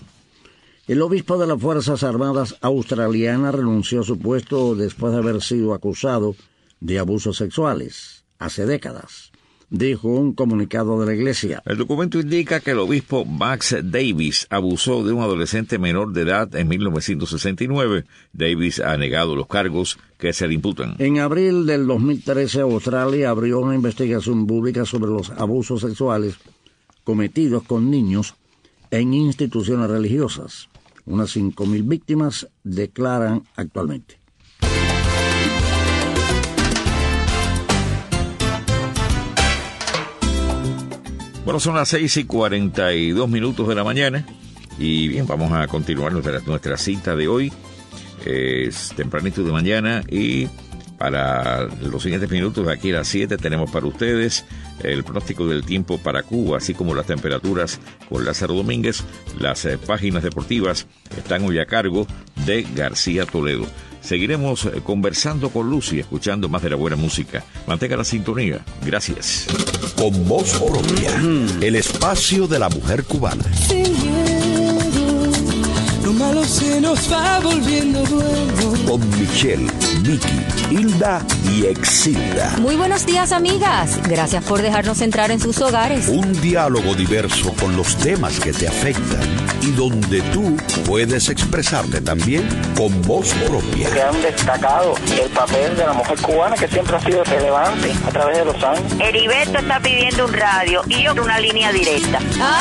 El obispo de las Fuerzas Armadas australianas renunció a su puesto después de haber sido acusado de abusos sexuales hace décadas, dijo un comunicado de la Iglesia. El documento indica que el obispo Max Davis abusó de un adolescente menor de edad en mil novecientos sesenta y nueve. Davis ha negado los cargos que se le imputan. En abril del dos mil trece, Australia abrió una investigación pública sobre los abusos sexuales cometidos con niños en instituciones religiosas. Unas cinco mil víctimas declaran actualmente. Bueno, son las seis y cuarenta y dos minutos de la mañana. Y bien, vamos a continuar nuestra, nuestra cita de hoy. Es tempranito de mañana y para los siguientes minutos, de aquí a las siete, tenemos para ustedes el pronóstico del tiempo para Cuba, así como las temperaturas con Lázaro Domínguez. Las eh, páginas deportivas están hoy a cargo de García Toledo. seguiremos conversando con Lucy, escuchando más de la buena música. Mantenga la sintonía. Gracias. Con voz propia, el espacio de la mujer cubana. Sin miedo, lo malo se nos va volviendo bueno. Con Michelle, Vicky, Hilda y Exilda. Muy buenos días, amigas. Gracias por dejarnos entrar en sus hogares. Un diálogo diverso con los temas que te afectan y donde tú puedes expresarte también con voz propia. Que han destacado el papel de la mujer cubana, que siempre ha sido relevante a través de los años. Heriberto está pidiendo un radio y yo una línea directa.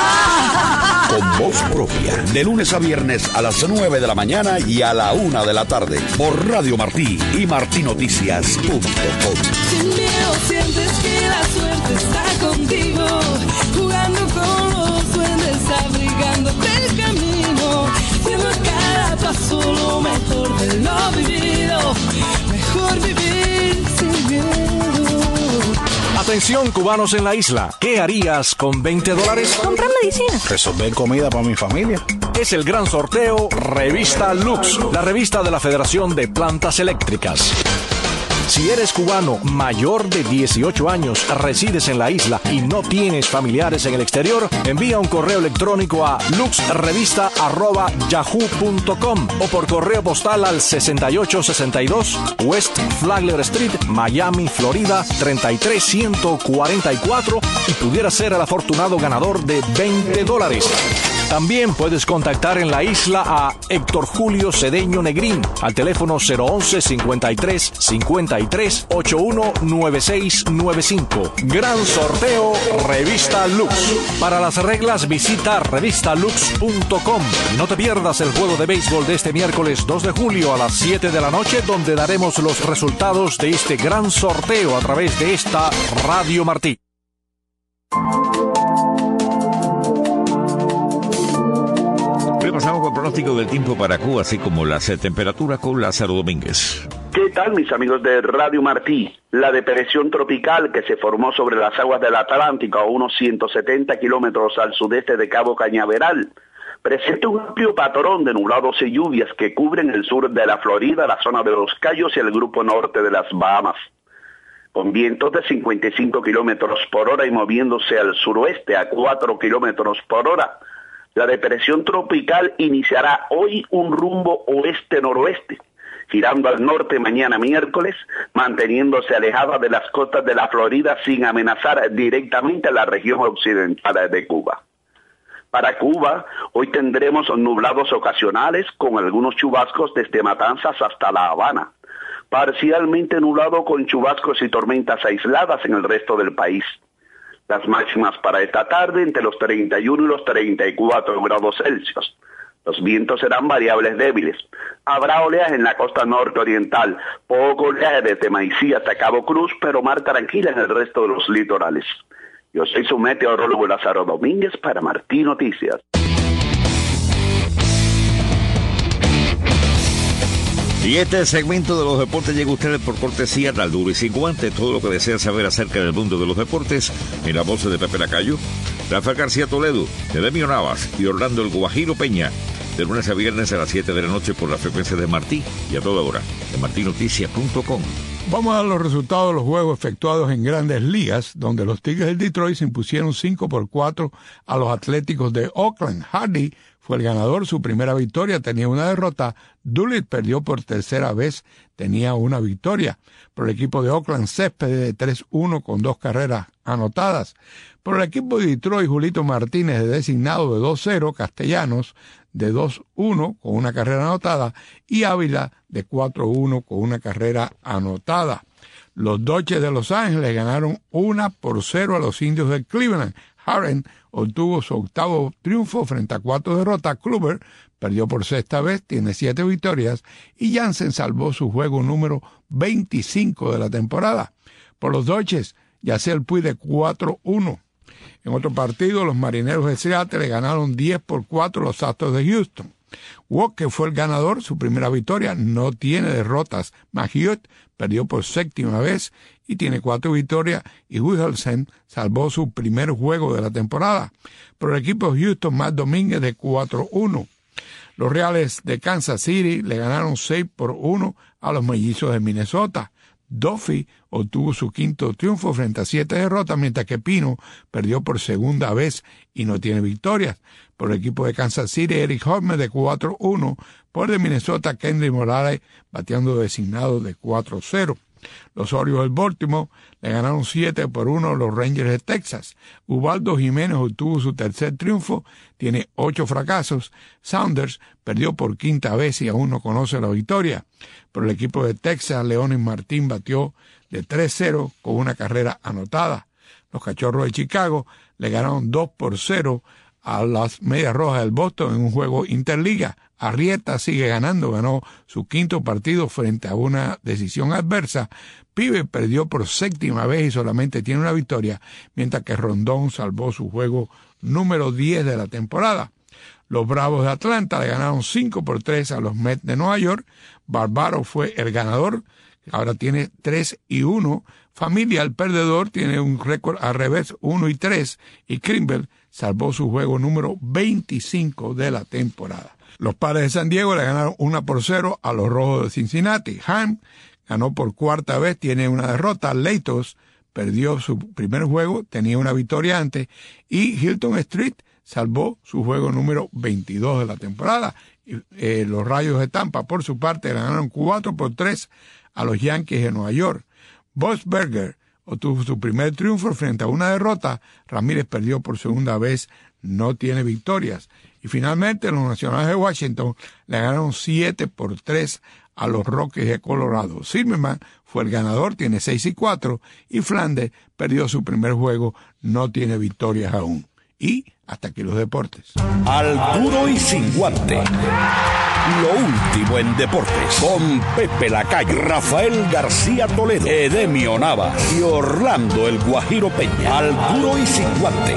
Con voz propia, de lunes a viernes a las nueve de la mañana y a la una de la tarde, por Radio Martí y martí noticias punto com. Sin miedo sientes que la suerte está contigo, jugando con los duendes, abrigándote el camino, siendo cada paso lo mejor de lo vivido, mejor vivir sin miedo. Atención, cubanos en la isla, ¿qué harías con veinte dólares? Comprar medicina. Resolver comida para mi familia. Es el gran sorteo Revista Lux, la revista de la Federación de Plantas Eléctricas. Si eres cubano mayor de dieciocho años, resides en la isla y no tienes familiares en el exterior, envía un correo electrónico a luxrevista arroba yahoo punto com o por correo postal al sesenta y ocho sesenta y dos West Flagler Street, Miami, Florida treinta y tres ciento cuarenta y cuatro y pudiera ser el afortunado ganador de veinte dólares. También puedes contactar en la isla a Héctor Julio Cedeño Negrín al teléfono cero once cincuenta y tres cincuenta y tres ochenta y uno noventa y seis noventa y cinco. Gran sorteo Revista Lux. Para las reglas visita revista lux punto com. No te pierdas el juego de béisbol de este miércoles dos de julio a las siete de la noche, donde daremos los resultados de este gran sorteo a través de esta Radio Martí. Pasamos con el pronóstico del tiempo para Cuba, así como las eh, temperaturas con Lázaro Domínguez. ¿Qué tal, mis amigos de Radio Martí? La depresión tropical que se formó sobre las aguas del Atlántico a unos ciento setenta kilómetros al sudeste de Cabo Cañaveral presenta un amplio patrón de nublados y lluvias que cubren el sur de la Florida, la zona de los Cayos y el grupo norte de las Bahamas. Con vientos de cincuenta y cinco kilómetros por hora y moviéndose al suroeste a cuatro kilómetros por hora, la depresión tropical iniciará hoy un rumbo oeste-noroeste, girando al norte mañana miércoles, manteniéndose alejada de las costas de la Florida sin amenazar directamente a la región occidental de Cuba. Para Cuba, hoy tendremos nublados ocasionales con algunos chubascos desde Matanzas hasta La Habana, parcialmente nublado con chubascos y tormentas aisladas en el resto del país. Las máximas para esta tarde entre los treinta y uno y los treinta y cuatro grados Celsius. Los vientos serán variables débiles. Habrá oleaje en la costa norte-oriental, poco oleaje desde Maicí hasta Cabo Cruz, pero mar tranquila en el resto de los litorales. Yo soy su meteorólogo Lázaro Domínguez para Martí Noticias. Y este segmento de los deportes llega a ustedes por cortesía de Alduro y Sin Guantes. Todo lo que desea saber acerca del mundo de los deportes en la voz de Pepe Lacayo, Rafael García Toledo, Edemio Navas y Orlando El Guajiro Peña. De lunes a viernes a las siete de la noche por la frecuencia de Martí y a toda hora en martí noticias punto com. Vamos a dar los resultados de los juegos efectuados en Grandes Ligas, donde los Tigres de Detroit se impusieron cinco por cuatro a los Atléticos de Oakland. Hardy fue el ganador, su primera victoria, tenía una derrota. Doolittle perdió por tercera vez, tenía una victoria. Por el equipo de Oakland, Céspedes de tres uno con dos carreras anotadas. Por el equipo de Detroit, Julito Martínez de designado de dos cero, Castellanos de dos uno con una carrera anotada y Ávila de cuatro uno con una carrera anotada. Los Dodgers de Los Ángeles ganaron una por cero a los Indios de Cleveland. Harren obtuvo su octavo triunfo frente a cuatro derrotas. Kluber perdió por sexta vez, tiene siete victorias, y Jansen salvó su juego número veinticinco de la temporada. Por los Dodgers, Yasiel Puig de cuatro uno. En otro partido, los Marineros de Seattle le ganaron diez por cuatro a los Astros de Houston. Walker fue el ganador, su primera victoria, no tiene derrotas. Mahiot perdió por séptima vez y tiene cuatro victorias, y Wilhelmsen salvó su primer juego de la temporada. Por el equipo de Houston, Matt Domínguez de cuatro uno. Los Reales de Kansas City le ganaron seis por uno a los Mellizos de Minnesota. Duffy obtuvo su quinto triunfo frente a siete derrotas, mientras que Pino perdió por segunda vez y no tiene victorias. Por el equipo de Kansas City, Eric Hosmer de cuatro uno. Por el de Minnesota, Kendrick Morales bateando designado de cuatro cero. Los Orioles del Baltimore le ganaron siete por uno a los Rangers de Texas. Ubaldo Jiménez obtuvo su tercer triunfo, tiene ocho fracasos. Saunders perdió por quinta vez y aún no conoce la victoria. Por el equipo de Texas, Leonis Martín batió de tres cero con una carrera anotada. Los Cachorros de Chicago le ganaron dos por cero a las Medias Rojas del Boston en un juego interliga. Arrieta sigue ganando, ganó su quinto partido frente a una decisión adversa. Pibe perdió por séptima vez y solamente tiene una victoria, mientras que Rondón salvó su juego número diez de la temporada. Los Bravos de Atlanta le ganaron cinco por tres a los Mets de Nueva York. Barbaro fue el ganador, ahora tiene tres y uno. Familia, el perdedor, tiene un récord al revés, uno y tres. Y Krimble salvó su juego número veinticinco de la temporada. Los Padres de San Diego le ganaron una por cero a los Rojos de Cincinnati. Ham ganó por cuarta vez, tiene una derrota. Leitos perdió su primer juego, tenía una victoria antes. Y Hilton Street salvó su juego número veintidós de la temporada. Y, eh, los Rayos de Tampa, por su parte, le ganaron cuatro por tres a los Yankees de Nueva York. Bosberger obtuvo su primer triunfo frente a una derrota. Ramírez perdió por segunda vez, no tiene victorias. Y finalmente los Nacionales de Washington le ganaron siete por tres a los Rockies de Colorado. Zimmerman fue el ganador, tiene seis y cuatro, y Flandes perdió su primer juego, no tiene victorias aún. Y hasta aquí los deportes. Al duro y sin guante. Lo último en deportes, con Pepe Lacayo, Rafael García Toledo, Edemio Navas y Orlando el Guajiro Peña. Al duro y sin guante.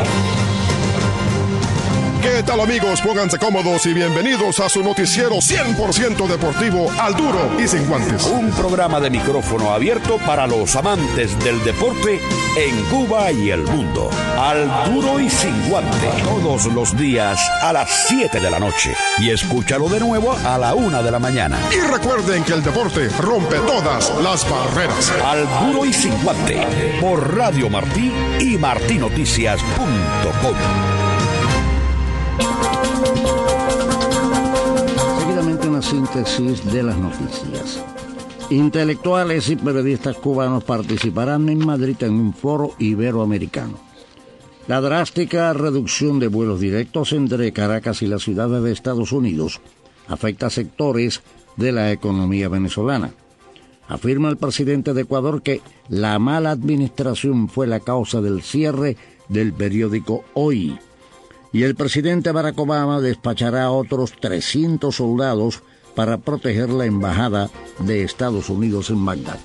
¿Qué tal, amigos? Pónganse cómodos y bienvenidos a su noticiero cien por ciento deportivo, Al Duro y Sin Guantes. Un programa de micrófono abierto para los amantes del deporte en Cuba y el mundo. Al Duro y Sin Guante. Todos los días a las siete de la noche. Y escúchalo de nuevo a la una de la mañana. Y recuerden que el deporte rompe todas las barreras. Al Duro y Sin Guante. Por Radio Martí y martinoticias punto com. Seguidamente una síntesis de las noticias. Intelectuales y periodistas cubanos participarán en Madrid en un foro iberoamericano. La drástica reducción de vuelos directos entre Caracas y las ciudades de Estados Unidos afecta a sectores de la economía venezolana. Afirma el presidente de Ecuador que la mala administración fue la causa del cierre del periódico Hoy. Y el presidente Barack Obama despachará a otros trescientos soldados para proteger la embajada de Estados Unidos en Bagdad.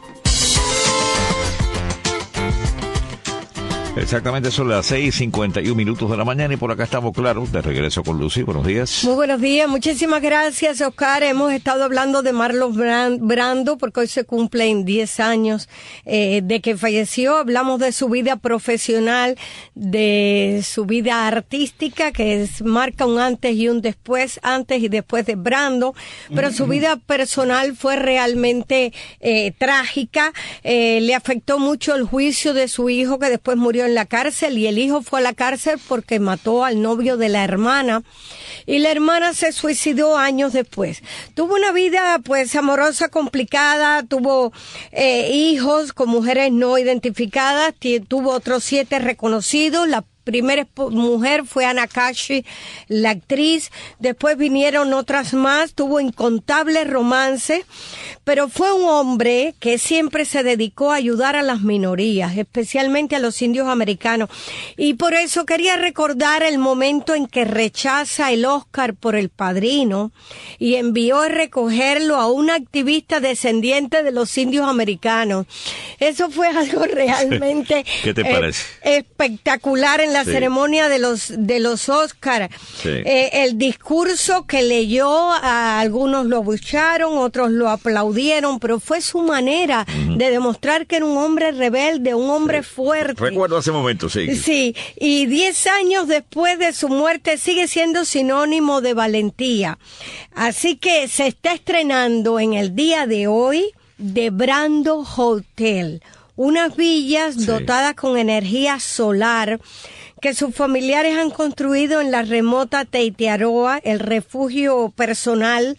Exactamente, son las seis cincuenta y un minutos de la mañana y por acá estamos claros, de regreso con Lucy. Buenos días. Muy buenos días, muchísimas gracias, Oscar. Hemos estado hablando de Marlon Brando porque hoy se cumplen diez años eh, de que falleció. Hablamos de su vida profesional, de su vida artística, que es, marca un antes y un después, antes y después de Brando, pero su vida personal fue realmente eh, trágica. Eh, le afectó mucho el juicio de su hijo, que después murió en la cárcel, y el hijo fue a la cárcel porque mató al novio de la hermana, y la hermana se suicidó años después. Tuvo una vida pues amorosa complicada, tuvo eh, hijos con mujeres no identificadas, t- tuvo otros siete reconocidos. La primera mujer fue Ana Kashi, la actriz. Después vinieron otras más. Tuvo incontables romances, pero fue un hombre que siempre se dedicó a ayudar a las minorías, especialmente a los indios americanos. Y por eso quería recordar el momento en que rechaza el Oscar por El Padrino y envió a recogerlo a una activista descendiente de los indios americanos. Eso fue algo realmente ¿Qué te parece? Eh, espectacular en la la sí. ceremonia de los de los Óscar. Sí. Eh, el discurso que leyó, a algunos lo abucharon, otros lo aplaudieron, pero fue su manera uh-huh. de demostrar que era un hombre rebelde, un hombre sí. fuerte. Recuerdo ese momento, sí. Sí, y diez años después de su muerte sigue siendo sinónimo de valentía. Así que se está estrenando en el día de hoy The Brando Hotel, unas villas sí. dotadas con energía solar que sus familiares han construido en la remota Teitiaroa, el refugio personal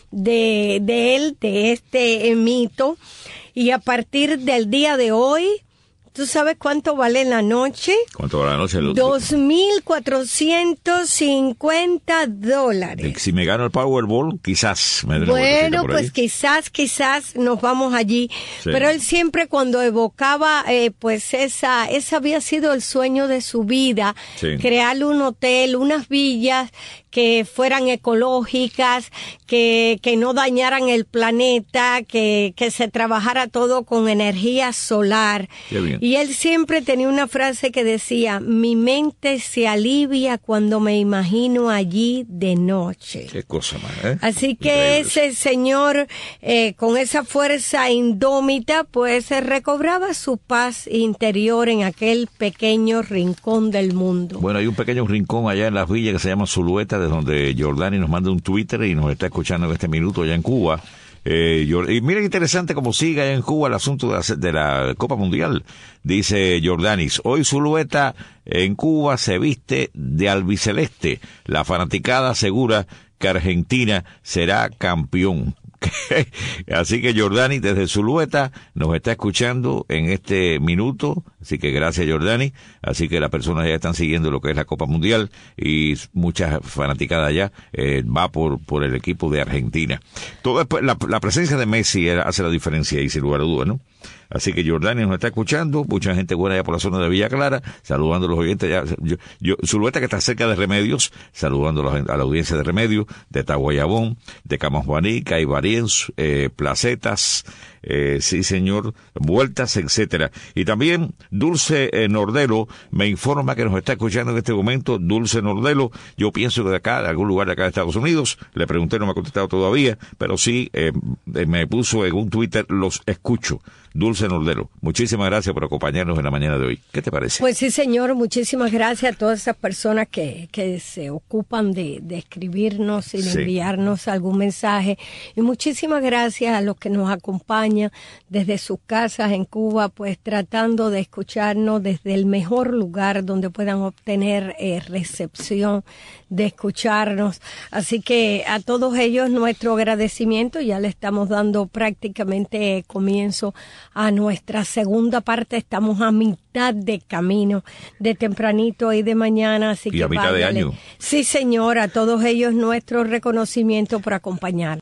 de, de él, de este mito. Y a partir del día de hoy, ¿tú sabes cuánto vale la noche? ¿Cuánto vale la noche? Dos mil cuatrocientos cincuenta dólares. Si me gano el Powerball, quizás me den Bueno, por pues ahí. quizás, quizás nos vamos allí. Sí. Pero él siempre cuando evocaba, eh, pues esa, ese había sido el sueño de su vida. Sí. Crear un hotel, unas villas que fueran ecológicas, que, que no dañaran el planeta, que, que se trabajara todo con energía solar. Qué bien. Y él siempre tenía una frase que decía, mi mente se alivia cuando me imagino allí de noche. Qué cosa más, ¿eh? Así que Increíble. Ese señor, eh, con esa fuerza indómita, pues se recobraba su paz interior en aquel pequeño rincón del mundo. Bueno, hay un pequeño rincón allá en las villas que se llama Zulueta, de donde Jordani nos manda un Twitter y nos está escuchando en este minuto allá en Cuba. Eh, y miren interesante cómo sigue allá en Cuba el asunto de la, de la Copa Mundial. Dice Jordanis, hoy Zulueta en Cuba se viste de albiceleste. La fanaticada asegura que Argentina será campeón. Así que Jordani desde Zulueta nos está escuchando en este minuto, así que gracias Jordani. Así que las personas ya están siguiendo lo que es la Copa Mundial y muchas fanaticadas allá eh, va por por el equipo de Argentina. Todo es, la, la presencia de Messi hace la diferencia y sin lugar a dudas, ¿no? Así que Jordani nos está escuchando, mucha gente buena allá por la zona de Villa Clara, saludando a los oyentes allá. Yo, yo, Zulueta que está cerca de Remedios, saludando a la, a la audiencia de Remedios, de Taguayabón, de Camasbaní, Caibariens, eh, Placetas, eh, sí señor, Vueltas, etcétera. Y también Dulce eh, Nordelo me informa que nos está escuchando en este momento. Dulce Nordelo, yo pienso que de acá, de algún lugar de acá de Estados Unidos, le pregunté, no me ha contestado todavía, pero sí eh, me puso en un Twitter, los escucho. Dulce Nordelo, muchísimas gracias por acompañarnos en la mañana de hoy. ¿Qué te parece? Pues sí, señor, muchísimas gracias a todas esas personas que, que se ocupan de, de escribirnos y de sí. enviarnos algún mensaje. Y muchísimas gracias a los que nos acompañan desde sus casas en Cuba, pues tratando de escucharnos desde el mejor lugar donde puedan obtener eh, recepción de escucharnos. Así que a todos ellos nuestro agradecimiento. Ya le estamos dando prácticamente comienzo a nuestra segunda parte. Estamos a mitad de camino, de tempranito y de mañana, así y que a mitad váyale. de año. Sí, señor, a todos ellos nuestro reconocimiento por acompañar.